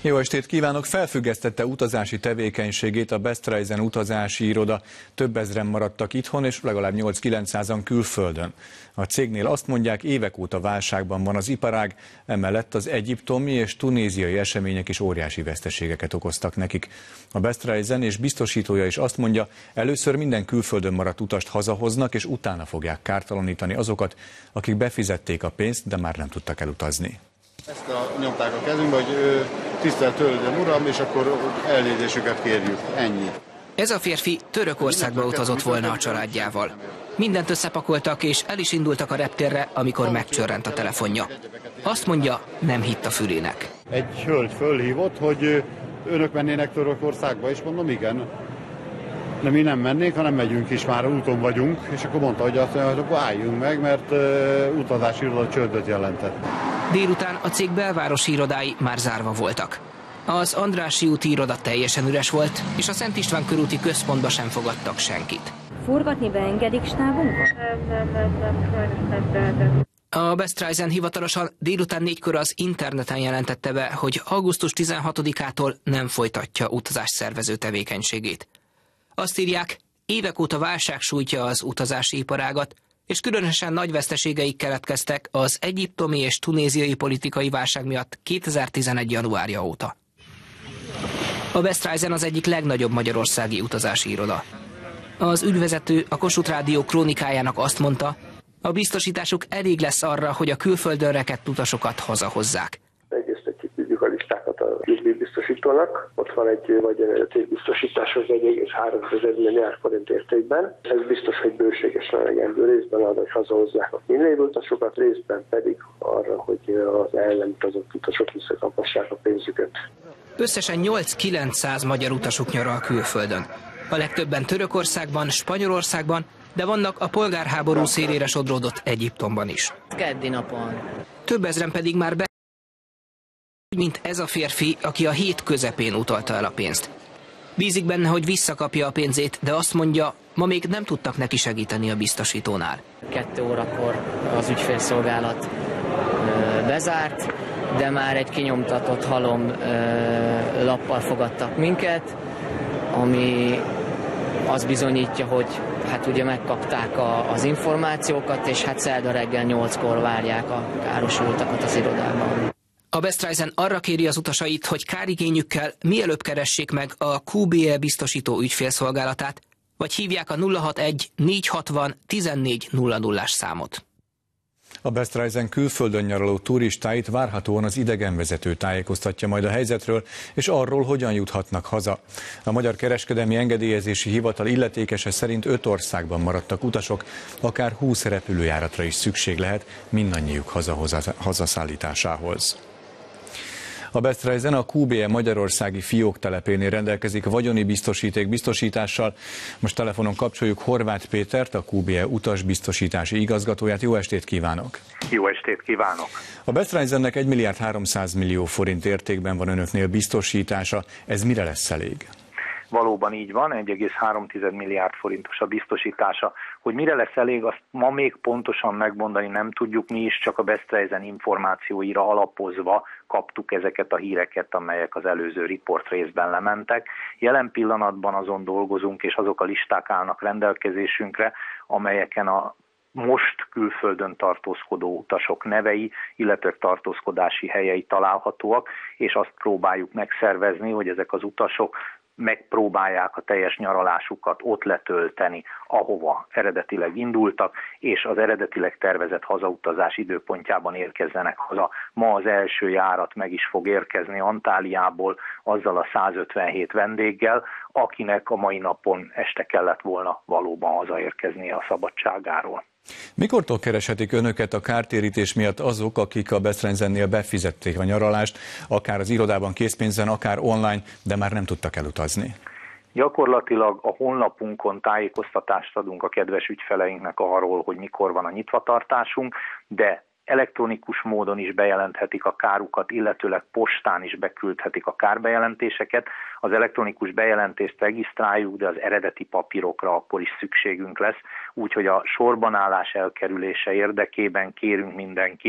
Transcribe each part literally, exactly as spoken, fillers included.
Jó estét kívánok! Felfüggesztette utazási tevékenységét a Best Reisen utazási iroda. Több ezren maradtak itthon, és legalább nyolc-kilencszázan külföldön. A cégnél azt mondják, évek óta válságban van az iparág, emellett az egyiptomi és tunéziai események is óriási veszteségeket okoztak nekik. A Best Reisen és biztosítója is azt mondja, először minden külföldön maradt utast hazahoznak, és utána fogják kártalanítani azokat, akik befizették a pénzt, de már nem tudtak elutazni. Ezt a nyomták a kezünkbe, hogy tisztelt Hölgyem, Uram, és akkor elnézésüket kérjük. Ennyi. Ez a férfi Törökországba utazott volna a családjával. Mindent összepakoltak, és el is indultak a reptérre, amikor megcsörrent a telefonja. Azt mondja, nem hitt a fülének. Egy hölgy fölhívott, hogy önök mennének Törökországba, és mondom, igen. De mi nem mennénk, hanem megyünk is, már úton vagyunk, és akkor mondta, hogy azt mondja, hogy akkor álljunk meg, mert uh, utazási iroda csődöt jelentett. Délután a cég belvárosi irodái már zárva voltak. Az Andrássy úti iroda teljesen üres volt, és a Szent István körúti központba sem fogadtak senkit. Forgatni beengedik stábunkat? Nem, nem, nem, nem, sajnos nem tehetek. A Best Reisen hivatalosan délután négykor az interneten jelentette be, hogy augusztus tizenhatodikától nem folytatja utazásszervező tevékenységét. Azt írják, évek óta válság sújtja az utazási iparágat, és különösen nagy veszteségeik keletkeztek az egyiptomi és tunéziai politikai válság miatt kétezer-tizenegy. januárja óta. A Best Reisen az egyik legnagyobb magyarországi utazási iroda. Az ügyvezető a Kossuth Rádió krónikájának azt mondta, a biztosításuk elég lesz arra, hogy a külföldön rekedt utasokat hazahozzák. Egyeztetjük a listákat a biztosítónak. Ott van egy vagy tétbiztosításhoz egy egész háromszáz milliárd forint értékben. Ez biztos, hogy bőségesen elegendő, részben arra, hogy hazahozzák a kínlévő utasokat, részben pedig arra, hogy az el nem utazott utasok visszakapassák a pénzüket. Összesen nyolc-kilencszáz magyar utasuk nyaral külföldön. A legtöbben Törökországban, Spanyolországban, de vannak a polgárháború szélére sodródott Egyiptomban is. Keddi napon. Több ezren pedig már be, mint ez a férfi, aki a hét közepén utalta el a pénzt. Bízik benne, hogy visszakapja a pénzét, de azt mondja, ma még nem tudtak neki segíteni a biztosítónál. Kettő órakor az ügyfélszolgálat ö, bezárt, de már egy kinyomtatott halom ö, lappal fogadtak minket, ami azt bizonyítja, hogy hát ugye megkapták a, az információkat, és hát szerda reggel nyolckor várják a károsultakat az irodában. A Best Reisen arra kéri az utasait, hogy kárigényükkel mielőbb keressék meg a kú bé é biztosító ügyfélszolgálatát, vagy hívják a nulla hatvanegy négyszázhatvan tizennégy nulla nullás számot. A Best Reisen külföldön nyaraló turistáit várhatóan az idegenvezető tájékoztatja majd a helyzetről, és arról, hogyan juthatnak haza. A Magyar Kereskedelmi Engedélyezési Hivatal illetékese szerint öt országban maradtak utasok, akár húsz repülőjáratra is szükség lehet mindannyiuk hazaszállításához. A Best Reisen a kú bé é magyarországi fiók telepénél rendelkezik vagyoni biztosíték biztosítással. Most telefonon kapcsoljuk Horváth Pétert, a kú bé é utasbiztosítási igazgatóját. Jó estét kívánok! Jó estét kívánok! A Best Reisennek egy milliárd háromszáz millió forint értékben van önöknél biztosítása. Ez mire lesz elég? Valóban így van, egy egész három milliárd forintos a biztosítása. Hogy mire lesz elég, azt ma még pontosan megmondani nem tudjuk, mi is csak a Best Reisen információira alapozva kaptuk ezeket a híreket, amelyek az előző riport részben lementek. Jelen pillanatban azon dolgozunk, és azok a listák állnak rendelkezésünkre, amelyeken a most külföldön tartózkodó utasok nevei, illetve tartózkodási helyei találhatóak, és azt próbáljuk megszervezni, hogy ezek az utasok megpróbálják a teljes nyaralásukat ott letölteni, ahova eredetileg indultak, és az eredetileg tervezett hazautazás időpontjában érkezzenek haza. Ma az első járat meg is fog érkezni Antáliából, azzal a százötvenhét vendéggel, akinek a mai napon este kellett volna valóban hazaérkeznie a szabadságáról. Mikortól kereshetik önöket a kártérítés miatt azok, akik a Best Reisennél befizették a nyaralást, akár az irodában készpénzen, akár online, de már nem tudtak elutazni? Gyakorlatilag a honlapunkon tájékoztatást adunk a kedves ügyfeleinknek arról, hogy mikor van a nyitvatartásunk, de elektronikus módon is bejelenthetik a kárukat, illetőleg postán is beküldhetik a kárbejelentéseket. Az elektronikus bejelentést regisztráljuk, de az eredeti papírokra akkor is szükségünk lesz, úgyhogy a sorbanállás elkerülése érdekében kérünk mindenkit,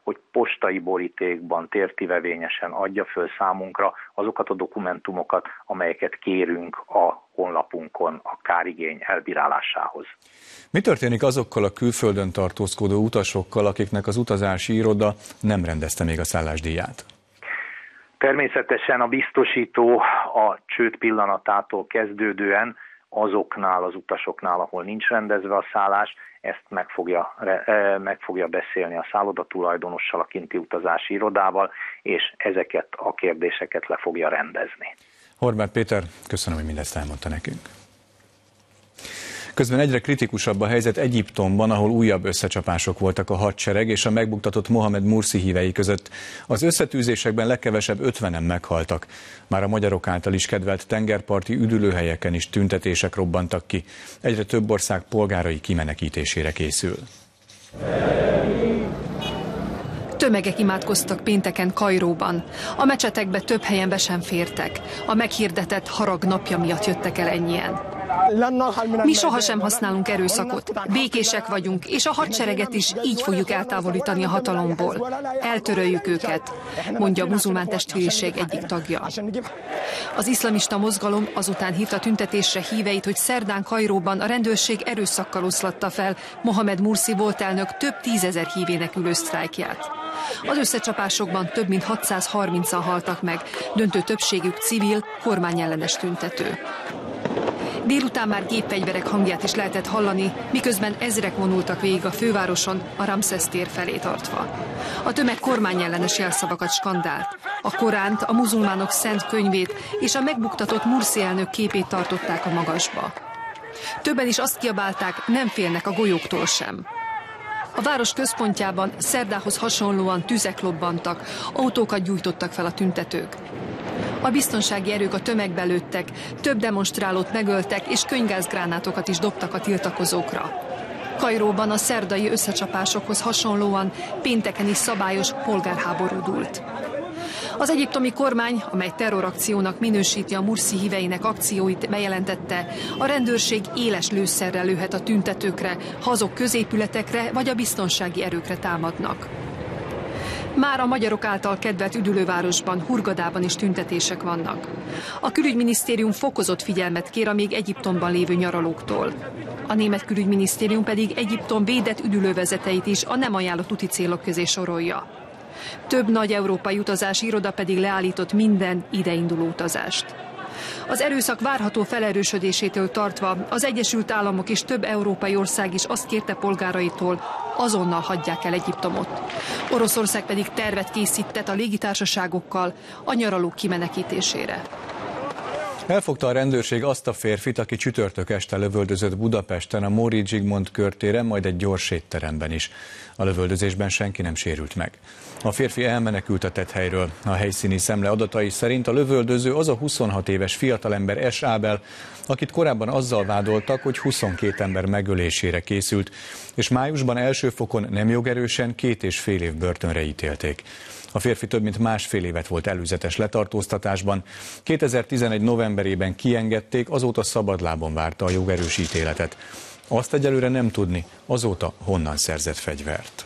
hogy postai borítékban tértivevényesen adja föl számunkra azokat a dokumentumokat, amelyeket kérünk a honlapunkon a kárigény elbírálásához. Mi történik azokkal a külföldön tartózkodó utasokkal, akiknek az utazási iroda nem rendezte még a szállásdíját? Természetesen a biztosító a csőd pillanatától kezdődően azoknál az utasoknál, ahol nincs rendezve a szállás, ezt meg fogja, meg fogja beszélni a szállodatulajdonossal, a kinti utazási irodával, és ezeket a kérdéseket le fogja rendezni. Horváth Péter, köszönöm, hogy mindezt elmondta nekünk. Közben egyre kritikusabb a helyzet Egyiptomban, ahol újabb összecsapások voltak a hadsereg és a megbuktatott Mohamed Mursi hívei között. Az összetűzésekben legkevesebb ötvenen meghaltak. Már a magyarok által is kedvelt tengerparti üdülőhelyeken is tüntetések robbantak ki. Egyre több ország polgárai kimenekítésére készül. Tömegek imádkoztak pénteken Kairóban. A mecsetekbe több helyen be sem fértek. A meghirdetett harag napja miatt jöttek el ennyien. Mi sohasem használunk erőszakot, békések vagyunk, és a hadsereget is így fogjuk eltávolítani a hatalomból. Eltöröljük őket, mondja a muzulmán testvériség egyik tagja. Az iszlamista mozgalom azután hívta tüntetésre híveit, hogy szerdán Kairóban a rendőrség erőszakkal oszlatta fel Mohamed Mursi volt elnök több tízezer hívének ülő sztrájkját. Az összecsapásokban több mint hatszázharmincan haltak meg, döntő többségük civil, kormányellenes tüntető. Délután már gépfegyverek hangját is lehetett hallani, miközben ezrek vonultak végig a fővároson, a Ramszesz tér felé tartva. A tömeg kormányellenes jelszavakat skandált. A Koránt, a muzulmánok szent könyvét és a megbuktatott Mursi elnök képét tartották a magasba. Többen is azt kiabálták, nem félnek a golyóktól sem. A város központjában szerdához hasonlóan tüzek lobbantak, autókat gyújtottak fel a tüntetők. A biztonsági erők a tömegbe lőttek, több demonstrálót megöltek és könygázgránátokat is dobtak a tiltakozókra. Kairóban a szerdai összecsapásokhoz hasonlóan pénteken is szabályos polgárháború dúlt. Az egyiptomi kormány, amely terrorakciónak minősíti a Mursi híveinek akcióit, bejelentette, a rendőrség éles lőszerrel lőhet a tüntetőkre, ha azok középületekre vagy a biztonsági erőkre támadnak. Már a magyarok által kedvelt üdülővárosban, Hurgadában is tüntetések vannak. A külügyminisztérium fokozott figyelmet kér a még Egyiptomban lévő nyaralóktól. A német külügyminisztérium pedig Egyiptom védett üdülővezeteit is a nem ajánlott úti célok közé sorolja. Több nagy európai utazási iroda pedig leállított minden ideinduló utazást. Az erőszak várható felerősödésétől tartva az Egyesült Államok és több európai ország is azt kérte polgáraitól, azonnal hagyják el Egyiptomot. Oroszország pedig tervet készített a légitársaságokkal a nyaralók kimenekítésére. Elfogta a rendőrség azt a férfit, aki csütörtök este lövöldözött Budapesten, a Móricz Zsigmond körtéren, majd egy gyors étteremben is. A lövöldözésben senki nem sérült meg. A férfi elmenekült a tetthelyről. A helyszíni szemle adatai szerint a lövöldöző az a huszonhat éves fiatalember S. Ábel, akit korábban azzal vádoltak, hogy huszonkét ember megölésére készült, és májusban első fokon nem jogerősen két és fél év börtönre ítélték. A férfi több mint másfél évet volt előzetes letartóztatásban. kétezer-tizenegy novemberében kiengedték, azóta szabadlábon várta a jogerős ítéletet. Azt egyelőre nem tudni, azóta honnan szerzett fegyvert.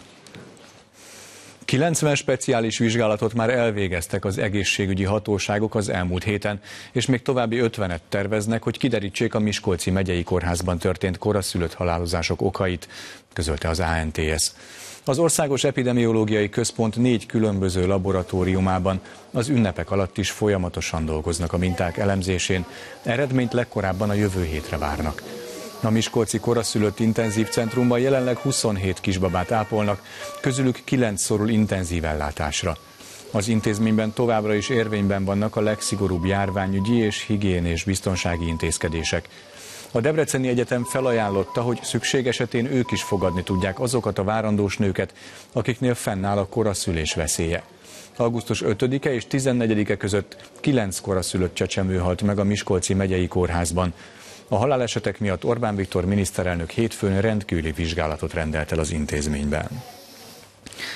kilencven speciális vizsgálatot már elvégeztek az egészségügyi hatóságok az elmúlt héten, és még további ötvenet terveznek, hogy kiderítsék a Miskolci megyei kórházban történt koraszülött halálozások okait, közölte az á en té es. Az Országos Epidemiológiai Központ négy különböző laboratóriumában az ünnepek alatt is folyamatosan dolgoznak a minták elemzésén, eredményt legkorábban a jövő hétre várnak. A Miskolci koraszülött intenzív centrumban jelenleg huszonhét kisbabát ápolnak, közülük kilenc szorul intenzív ellátásra. Az intézményben továbbra is érvényben vannak a legszigorúbb járványügyi és higiénés biztonsági intézkedések. A Debreceni Egyetem felajánlotta, hogy szükség esetén ők is fogadni tudják azokat a várandós nőket, akiknél fennáll a koraszülés veszélye. augusztus ötödike és tizennegyedike között kilenc koraszülött csecsemő halt meg a Miskolci megyei kórházban. A halálesetek miatt Orbán Viktor miniszterelnök hétfőn rendkívüli vizsgálatot rendelt el az intézményben.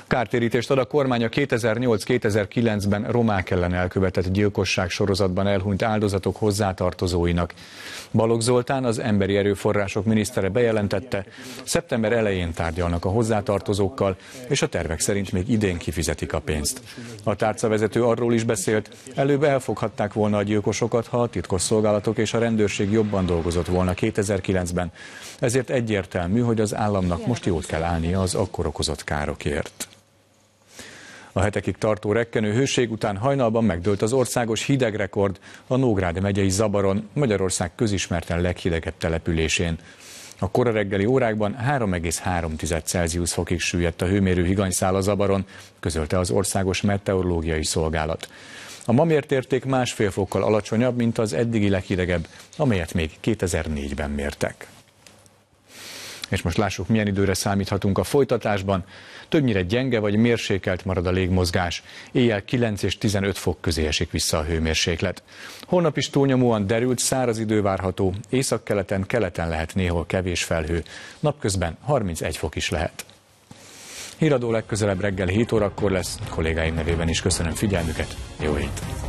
Kártérítést ad a kormány a kétezer-nyolc-kétezer-kilencben romák ellen elkövetett gyilkosság sorozatban elhunyt áldozatok hozzátartozóinak. Balogh Zoltán, az emberi erőforrások minisztere bejelentette, szeptember elején tárgyalnak a hozzátartozókkal, és a tervek szerint még idén kifizetik a pénzt. A tárcavezető arról is beszélt, előbb elfoghatták volna a gyilkosokat, ha a titkosszolgálatok és a rendőrség jobban dolgozott volna kétezer-kilencben. Ezért egyértelmű, hogy az államnak most jót kell állnia az akkor okozott károkért. A hetekig tartó rekkenő hőség után hajnalban megdőlt az országos hidegrekord a Nógrád megyei Zabaron, Magyarország közismerten leghidegebb településén. A kora reggeli órákban három egész három Celsius fokig süllyedt a hőmérő higanyszál a Zabaron, közölte az Országos Meteorológiai Szolgálat. A ma mért érték másfél fokkal alacsonyabb, mint az eddigi leghidegebb, amelyet még kétezer-négyben mértek. És most lássuk, milyen időre számíthatunk a folytatásban. Többnyire gyenge vagy mérsékelt marad a légmozgás. Éjjel kilenc és tizenöt fok közé esik vissza a hőmérséklet. Holnap is túlnyomóan derült, száraz idő várható. Északkeleten, keleten lehet néhol kevés felhő. Napközben harmincegy fok is lehet. Híradó legközelebb reggel hét órakor lesz. Kollégáim nevében is köszönöm figyelmüket. Jó hét!